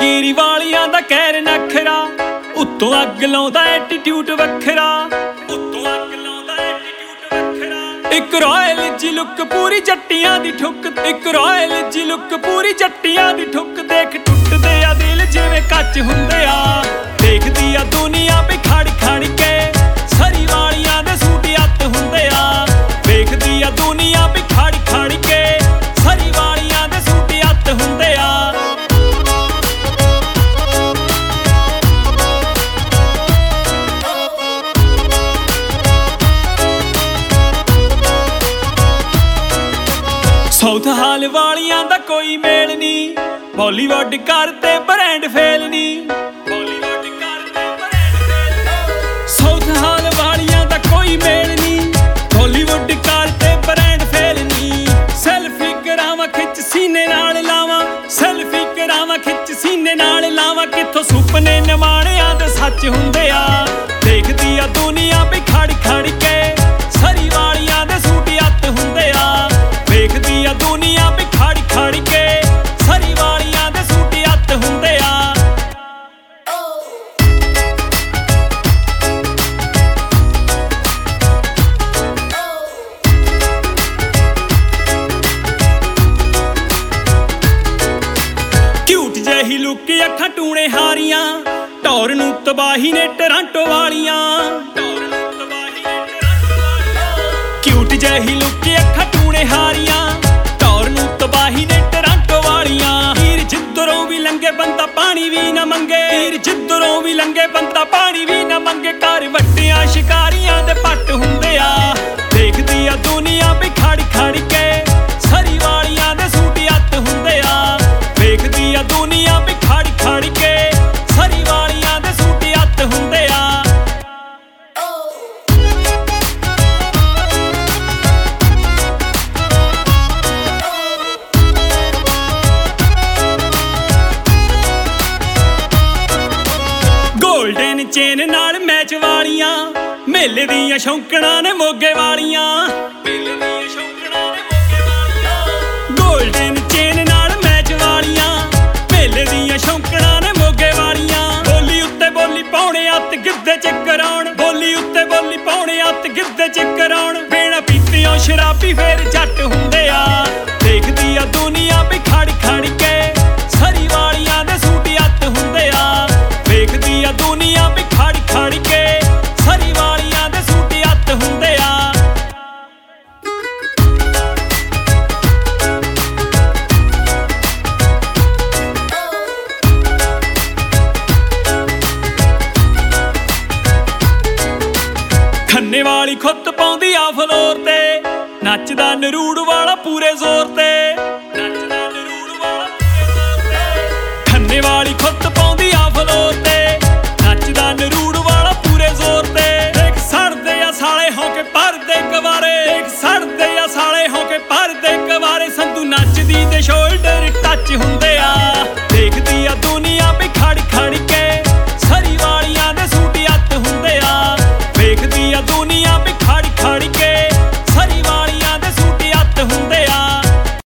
Jaggery ਵਾਲਿਆਂ ਦਾ ਕਹਿਰ ਨਖਰਾ, ਉੱਤੋਂ ਅੱਗ ਲਾਉਂਦਾ ਐਟੀਟਿਊਡ ਵੱਖਰਾ, ਉੱਤੋਂ ਅੱਗ ਲਾਉਂਦਾ ਐਟੀਟਿਊਡ ਵੱਖਰਾ। ਇੱਕ ਰਾਇਲ ਜੀ ਲੁੱਕ ਪੂਰੀ ਜੱਟੀਆਂ ਦੀ ਠੁੱਕ, ਇੱਕ ਰਾਇਲ ਜੀ ਲੁੱਕ ਪੂਰੀ ਜੱਟੀਆਂ ਦੀ ਠੁੱਕ। ਦੇਖ ਟੁੱਟਦੇ ਆ ਦਿਲ ਜਿਵੇਂ ਕੱਚ ਹੁੰਦੇ ਆ, ਦੇਖਦੀ ਆ ਦੁਨੀਆ ਵੀ ਖੜ ਖੜ ਕੇ। ਸਰੀ ਵਾਲਿਆਂ ਦੇ ਸੂਟ ਅੱਤ ਹੁੰਦੇ ਆ, ਵੇਖਦੀ ਆ ਦੁਨੀਆ ਵੀ ਖੜ ਖੜ ਕੇ। ਸਰੀ ਵਾਲਿਆਂ ਦੇ ਸੂਟ ਅੱਤ ਹੁੰਦੇ ਆ। ਸਾਊਥ ਹਾਲ ਵਾਲਿਆਂ ਦਾ ਕੋਈ ਮੇਲ ਨੀ, ਬਾਲੀਵੁੱਡ ਕਰਤੇ ਬ੍ਰਾਂਡ ਫੇਲ ਨੀ, ਬਾਲੀਵੁੱਡ ਕਰਤੇ ਬ੍ਰਾਂਡ ਫੇਲ ਨੀ। ਸਾਊਥ ਹਾਲ ਵਾਲਿਆਂ ਦਾ ਕੋਈ ਮੇਲ ਨੀ, ਬਾਲੀਵੁੱਡ ਕਰਤੇ ਬ੍ਰਾਂਡ ਫੇਲ ਨੀ। ਸੈਲਫੀ ਕਰਾਵਾਂ ਖਿੱਚ ਸੀਨੇ ਨਾਲ ਲਾਵਾਂ, ਸੈਲਫੀ ਕਰਾਵਾਂ ਖਿੱਚ ਸੀਨੇ ਨਾਲ ਲਾਵਾਂ। ਕਿੱਥੋਂ ਸੁਪਨੇ ਨਿਮਾਣਿਆਂ ਦੇ ਸੱਚ ਹੁੰਦੇ ਆ, ਦੇਖਦੀ ਆ ਦੁਨੀਆ ਵੀ ਖੜ ਖੜ ਕੇ। ਸਰੀ ਵਾਲਿਆਂ ਦੇ ਸੂਟ ਅੱਤ ਹੁੰਦੇ ਆ, ਵੇਖਦੀ ਆ ਦੁਨੀਆ ਵੀ ਖੜ ਖੜ ਕੇ। ਸਰੀ ਵਾਲਿਆਂ ਦੇ ਸੂਟ ਅੱਤ ਹੁੰਦੇ ਆ। ਕਿਊਟ ਜਿਹੀ ਲੁੱਕ ਅੱਖਾਂ ਟੂਣੇ ਹਾਰੀਆਂ, ਟੌਰ ਨੂੰ ਤਬਾਹੀ ਨੇ ਟਰਾਂਟੋ ਵਾਲੀਆਂ, ਟੌਰ ਨੂੰ ਤਬਾਹੀ ਨੇ ਟਰਾਂਟੋ ਵਾਲੀਆਂ। ਕਿਊਟ ਜਿਹੀ ਲੁੱਕ ਅੱਖਾਂ ਟੂਣੇ ਹਾਰੀਆਂ, ਟੌਰ ਨੂੰ ਤਬਾਹੀ ਨੇ ਟਰਾਂਟੋ ਵਾਲੀਆਂ। ਹੀਰ ਜਿੱਧਰੋਂ ਵੀ ਲੰਘੇ ਬੰਦਾ ਪਾਣੀ ਵੀ ਨਾ ਮੰਗੇ, ਹੀਰ ਜਿੱਧਰੋਂ ਵੀ ਲੰਘੇ ਬੰਦਾ ਪਾਣੀ ਵੀ ਨਾ ਮੰਗੇ। ਘਰ ਵੱਟਿਆਂ ਸ਼ਿਕਾਰੀਆਂ ਦੇ ਪੱਟ ਹੁੰਦੇ ਆ, ਦੇਖਦੀ ਆ ਦੁਨੀਆ ਵੀ ਖੜ ਖੜ ਕੇ। ਸਰੀ ਵਾਲਿਆਂ ਦੇ ਸੂਟ ਅੱਤ ਹੁੰਦੇ ਆ, ਵੇਖਦੀ ਆ ਦੁਨੀਆ ਵੀ ਖੜ ਖੜ ਕੇ। ਸਰੀ ਵਾਲਿਆਂ ਦੇ ਸੂਟ ਅੱਤ ਹੁੰਦੇ ਆ। ਗੋਲਡਨ ਚੇਨ ਨਾਲ ਮੈਚ ਵਾਲੀਆਂ, ਮੇਲੇ ਦੀਆਂ ਸ਼ੌਂਕਣਾਂ ਨੇ ਮੋਗੇ ਵਾਲੀਆਂ, ਮੇਲੇ ਦੀਆਂ ਸ਼ੌਂਕਣਾਂ ਨੇ ਮੋਗੇ ਵਾਲੀਆਂ। ਗੋਲਡਨ ਚੇਨ ਨਾਲ ਮੈਚ ਵਾਲੀਆਂ, ਮੇਲੇ ਦੀਆਂ ਸ਼ੌਂਕਣਾਂ ਨੇ ਮੋਗੇ ਵਾਲੀਆਂ। ਬੋਲੀ ਉੱਤੇ ਬੋਲੀ ਪਾਉਣੇ ਅੱਤ ਗਿੱਧੇ ਚ ਕਰਾਉਣ, ਬੋਲੀ ਉੱਤੇ ਬੋਲੀ ਪਾਉਣੇ ਅੱਤ ਗਿੱਧੇ ਚ ਕਰਾਉਣ। ਬਿਨਾਂ ਪੀਤਿਓਂ ਸ਼ਰਾਬੀ ਫੇਰ ਜੱਟ ਹੁੰਦੇ ਆ, ਦੇਖਦੀ ਆ ਦੁਨੀਆ ਵੀ ਖੜ ਖੜ ਕੇ। ਸਰੀ ਵਾਲਿਆਂ ਦੇ ਸੂਟ ਅੱਤ ਹੁੰਦੇ ਆ, ਵੇਖਦੀ ਆ ਦੁਨੀਆ ਵੀ ਖੜ ਖੜ ਕੇ। ਸਰੀ ਵਾਲਿਆਂ ਦੇ ਸੂਟ ਅੱਤ ਹੁੰਦੇ ਆ। ਖੰਨੇ ਵਾਲੀ ਖੁੱਤ ਪਾਉਂਦੀ ਆ ਫਲੋਰ ਤੇ, ਨੱਚਦਾ ਨਰੂੜ ਵਾਲਾ ਪੂਰੇ ਜ਼ੋਰ